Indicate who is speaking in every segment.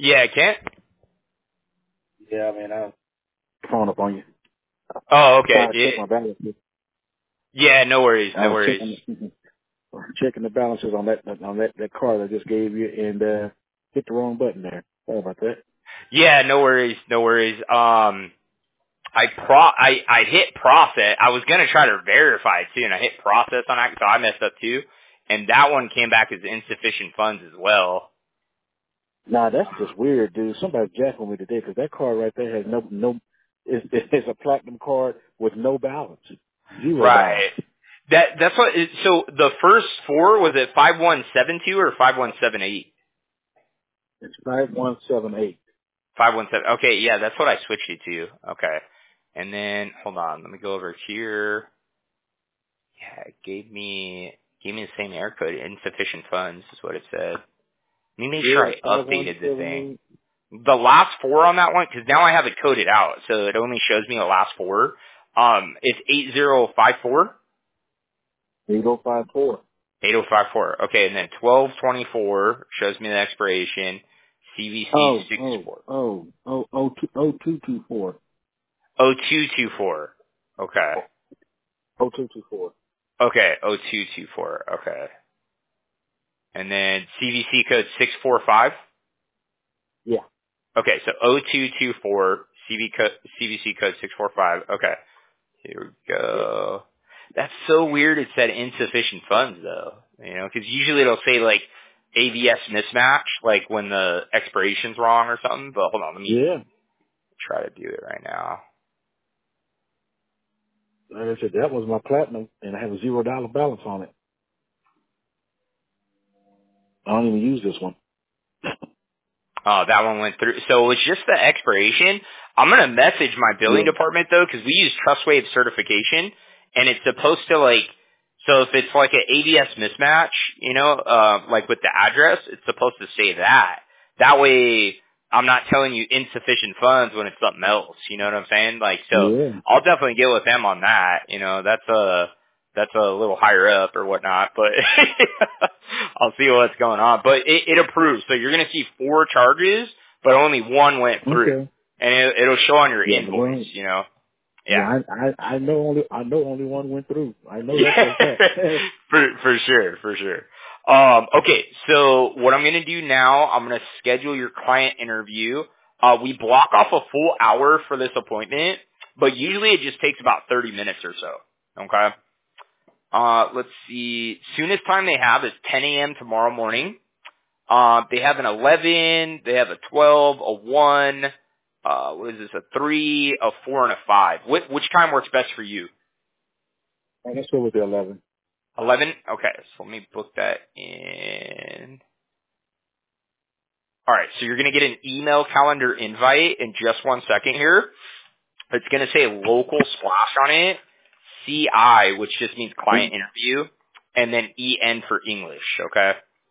Speaker 1: Yeah, I can't.
Speaker 2: Yeah, I mean, I'm phone up on you.
Speaker 1: Oh, okay.
Speaker 2: Trying to check my balances.
Speaker 1: Yeah, no worries,
Speaker 2: I
Speaker 1: no
Speaker 2: was
Speaker 1: worries.
Speaker 2: checking the balances on that card I just gave you and hit the wrong button there. Sorry about that.
Speaker 1: Yeah, no worries, no worries. I hit process. I was gonna try to verify it too, and I hit process on that, so I messed up too. And that one came back as insufficient funds as well.
Speaker 2: Nah, that's just weird, dude. Somebody jacked on me today because that card right there has no. It's a platinum card with no balance, zero balance.
Speaker 1: Right. That's what. So the first four was it 5172 or 5178?
Speaker 2: It's 5178.
Speaker 1: 517. Okay, yeah, that's what I switched it to. Okay. And then hold on, let me go over here. Yeah, it gave me the same error code. Insufficient funds is what it said. Let me make sure
Speaker 2: Yeah,
Speaker 1: I updated the thing.
Speaker 2: 5178.
Speaker 1: The last four on that one, because now I have it coded out, so it only shows me the last four. It's 8054.
Speaker 2: 8054.
Speaker 1: 8054. Okay, and then 1224 shows me the expiration. CVC
Speaker 2: Oh,
Speaker 1: 64.
Speaker 2: 0224.
Speaker 1: 0224. Okay.
Speaker 2: 0224.
Speaker 1: Okay, 0224. Okay. And then CVC code 645.
Speaker 2: Yeah.
Speaker 1: Okay, so 0224 CVC code 645. Okay. Here we
Speaker 2: Yeah.
Speaker 1: go. That's so weird it said insufficient funds though. You know, because usually it'll say like AVS mismatch, like when the expiration's wrong or something. But hold on, let me
Speaker 2: Yeah.
Speaker 1: try to do it right now.
Speaker 2: Like I said, that was my platinum, and I have a $0 balance on it. I don't even use this one.
Speaker 1: Oh, that one went through. So it's just the expiration. I'm going to message my billing
Speaker 2: Yeah.
Speaker 1: department though, because we use TrustWave certification, and it's supposed to like, so if it's like an ADS mismatch, you know, like with the address, it's supposed to say that. That way, I'm not telling you insufficient funds when it's something else. You know what I'm saying? Like, so
Speaker 2: Yeah.
Speaker 1: I'll definitely get with them on that. You know, that's a little higher up or whatnot, but I'll see what's going on. But it approves. So you're going to see 4 charges, but only one went through.
Speaker 2: Okay.
Speaker 1: And it'll show on your
Speaker 2: Yeah.
Speaker 1: invoice,
Speaker 2: Well,
Speaker 1: you know?
Speaker 2: yeah.
Speaker 1: Yeah.
Speaker 2: I know only one went through. I know that for a fact.
Speaker 1: for sure, for sure. Okay, so what I'm going to do now, I'm going to schedule your client interview. We block off a full hour for this appointment, but usually it just takes about 30 minutes or so. Okay? Let's see. Soonest time they have is 10 a.m. tomorrow morning. They have an 11, they have a 12, a 1, what is this, a 3, a 4, and a 5. Which time works best for you?
Speaker 2: I guess go with the 11.
Speaker 1: 11? Okay, so let me book that in. Alright, so you're going to get an email calendar invite in just 1 second here. It's going to say local splash on it, CI, which just means client interview, and then EN for English, okay?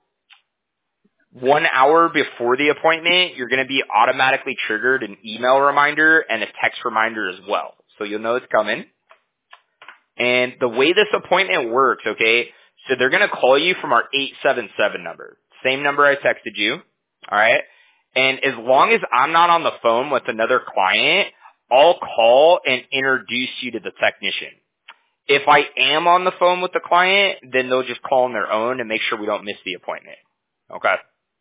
Speaker 1: 1 hour before the appointment, you're going to be automatically triggered an email reminder and a text reminder as well. So you'll know it's coming. And the way this appointment works, okay, so they're going to call you from our 877 number. Same number I texted you, alright? And as long as I'm not on the phone with another client, I'll call and introduce you to the technician. If I am on the phone with the client, then they'll just call on their own and make sure we don't miss the appointment. Okay?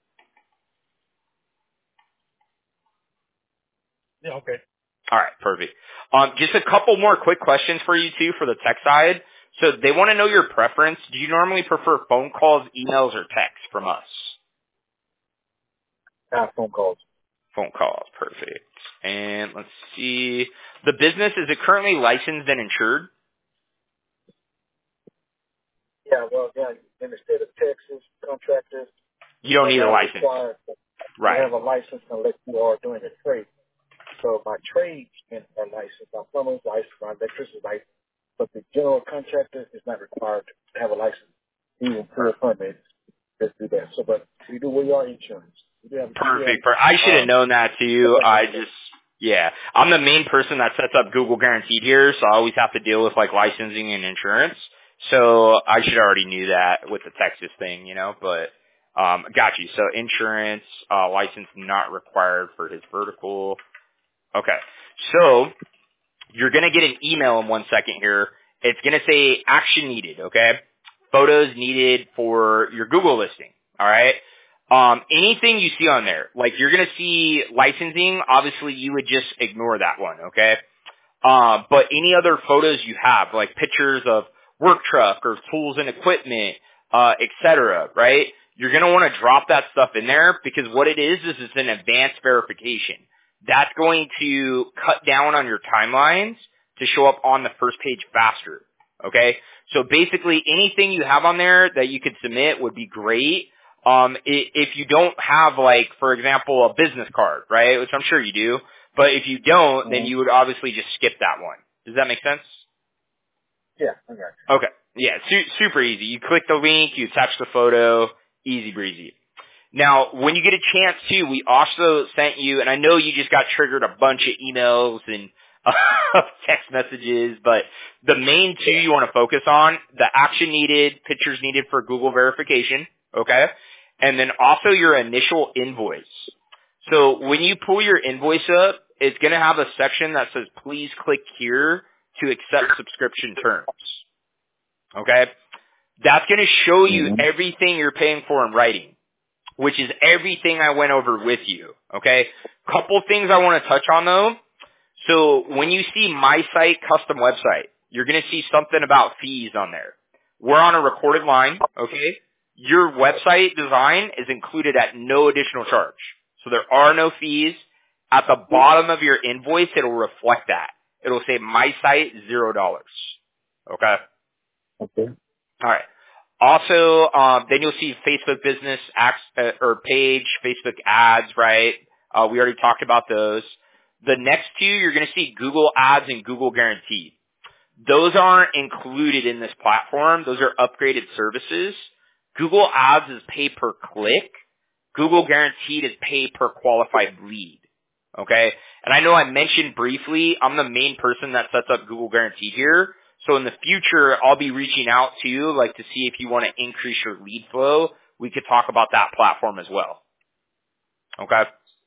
Speaker 2: Yeah. Okay.
Speaker 1: All right, perfect. Just a couple more quick questions for you too for the tech side. So they want to know your preference. Do you normally prefer phone calls, emails, or texts from us?
Speaker 2: Phone calls.
Speaker 1: Phone calls, perfect. And let's see. The business, is it currently licensed and insured?
Speaker 2: Yeah. Well, yeah. In the state of Texas, contractors
Speaker 1: You don't
Speaker 2: are
Speaker 1: need a
Speaker 2: not
Speaker 1: license.
Speaker 2: required to
Speaker 1: Right.
Speaker 2: have a license unless you are doing a trade. So my trades are licensed. My plumber's licensed. My electrician's licensed. But the general contractor is not required to have a license. Even full permits. Just do that. So, but we are insurance.
Speaker 1: Perfect. I should have known that too. Yeah. I'm the main person that sets up Google Guaranteed here, so I always have to deal with like licensing and insurance. So I should already knew that with the Texas thing, you know, but Got you. So insurance, license not required for his vertical. Okay. So you're going to get an email in 1 second here. It's going to say action needed, okay? Photos needed for your Google listing, all right? Anything you see on there, like you're going to see licensing, obviously you would just ignore that one, okay? But any other photos you have, like pictures of work truck or tools and equipment, et cetera, right? You're going to want to drop that stuff in there because what it is it's an advanced verification. That's going to cut down on your timelines to show up on the first page faster. Okay? So basically anything you have on there that you could submit would be great. If you don't have like, for example, a business card, right? Which I'm sure you do. But if you don't, then you would obviously just skip that one. Does that make sense?
Speaker 2: Yeah, okay.
Speaker 1: Okay. Yeah, super easy. You click the link, you attach the photo, easy breezy. Now, when you get a chance too, we also sent you, and I know you just got triggered a bunch of emails and text messages, but the main two you want to focus on, the action needed, pictures needed for Google verification, okay? And then also your initial invoice. So when you pull your invoice up, it's going to have a section that says, please click here to accept subscription terms. Okay? That's going to show you everything you're paying for in writing, which is everything I went over with you. Okay? Couple things I want to touch on though. So when you see My Site Custom Website, you're going to see something about fees on there. We're on a recorded line, okay? Your website design is included at no additional charge. So there are no fees. At the bottom of your invoice, it'll reflect that. It'll say My Site, $0. Okay?
Speaker 2: Okay.
Speaker 1: All right. Also, then you'll see Facebook business or page, Facebook ads, right? We already talked about those. The next two, you're going to see Google Ads and Google Guaranteed. Those aren't included in this platform. Those are upgraded services. Google Ads is pay per click. Google Guaranteed is pay per qualified lead. Okay? And I know I mentioned briefly, I'm the main person that sets up Google Guaranteed here. So in the future, I'll be reaching out to you, like to see if you want to increase your lead flow. We could talk about that platform as well. Okay?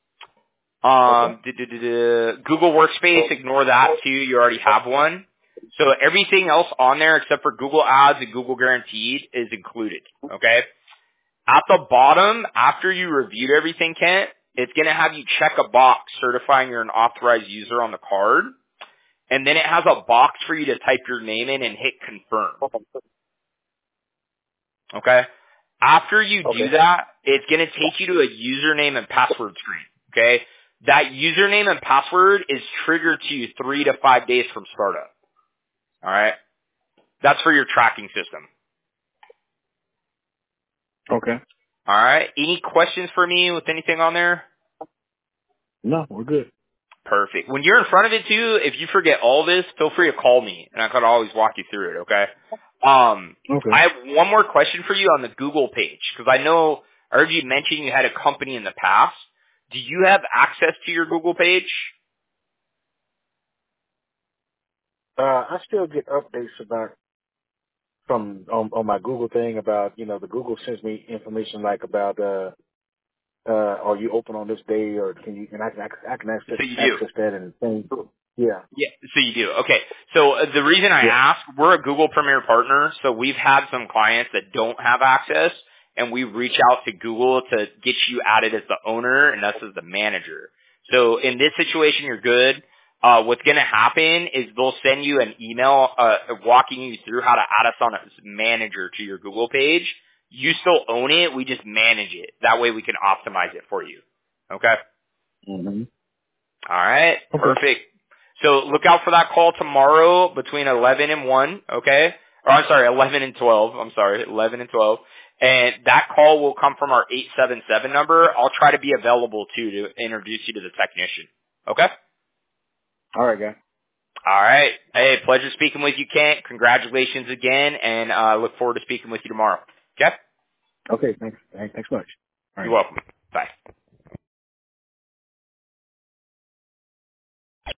Speaker 1: Google Workspace, ignore that too. You already have one. So everything else on there except for Google Ads and Google Guaranteed is included. Okay? At the bottom, after you reviewed everything, Kent, it's going to have you check a box certifying you're an authorized user on the card. And then it has a box for you to type your name in and hit confirm. Okay? After you do that, it's going to take you to a username and password screen. Okay? That username and password is triggered to you 3 to 5 days from startup. Alright? That's for your tracking system.
Speaker 2: Okay.
Speaker 1: Alright? Any questions for me with anything on there?
Speaker 2: No, we're good.
Speaker 1: Perfect. When you're in front of it too, if you forget all this, feel free to call me and I can always walk you through it, okay?
Speaker 2: Okay.
Speaker 1: I have one more question for you on the Google page, because I heard you mention you had a company in the past. Do you have access to your Google page?
Speaker 2: I still get updates about on my Google thing about, the Google sends me information like about are you open on this day, or can you, and I can access
Speaker 1: So you do.
Speaker 2: that and things. Yeah.
Speaker 1: Yeah, so you do. Okay. So the reason I ask, we're a Google Premier partner, so we've had some clients that don't have access, and we reach out to Google to get you added as the owner and us as the manager. So in this situation, you're good. What's going to happen is they'll send you an email walking you through how to add us on as manager to your Google page. You still own it. We just manage it. That way we can optimize it for you. Okay?
Speaker 2: Mm-hmm.
Speaker 1: All right.
Speaker 2: Okay.
Speaker 1: Perfect. So look out for that call tomorrow between 11 and 1, okay? Or I'm sorry, 11 and 12. I'm sorry, 11 and 12. And that call will come from our 877 number. I'll try to be available too to introduce you to the technician. Okay?
Speaker 2: All right, guy.
Speaker 1: All right. Hey, pleasure speaking with you, Kent. Congratulations again, and I look forward to speaking with you tomorrow. Okay?
Speaker 2: Okay, thanks. Thanks much. All right.
Speaker 1: You're welcome. Bye.